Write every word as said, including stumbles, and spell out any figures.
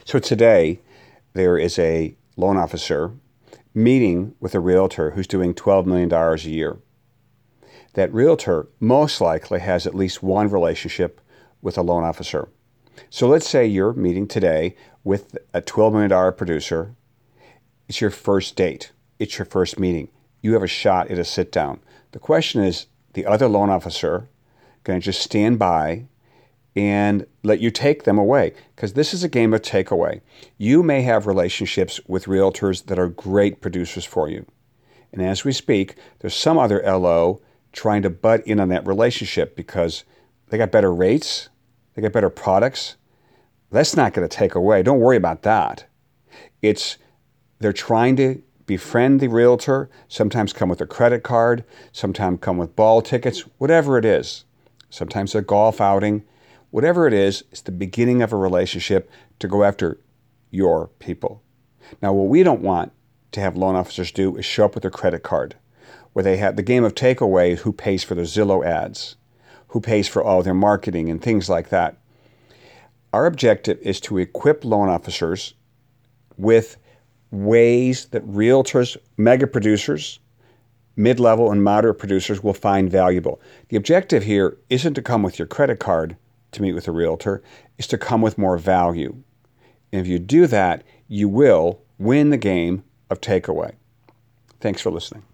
So today, there is a loan officer meeting with a realtor who's doing twelve million dollars a year. That realtor most likely has at least one relationship with a loan officer. So let's say you're meeting today with a twelve million dollars producer. It's your first date. It's your first meeting. You have a shot at a sit down. The question is, the other loan officer going to just stand by and let you take them away? Because this is a game of takeaway. You may have relationships with realtors that are great producers for you. And as we speak, there's some other L O trying to butt in on that relationship because they got better rates, they got better products. That's not going to take away. Don't worry about that. It's they're trying to befriend the realtor, sometimes come with a credit card, sometimes come with ball tickets, whatever it is. Sometimes a golf outing. Whatever it is, it's the beginning of a relationship to go after your people. Now, what we don't want to have loan officers do is show up with their credit card, where they have the game of takeaway, who pays for their Zillow ads, who pays for all their marketing and things like that. Our objective is to equip loan officers with ways that realtors, mega producers, mid-level and moderate producers will find valuable. The objective here isn't to come with your credit card to meet with a realtor, is to come with more value. And if you do that, you will win the game of takeaway. Thanks for listening.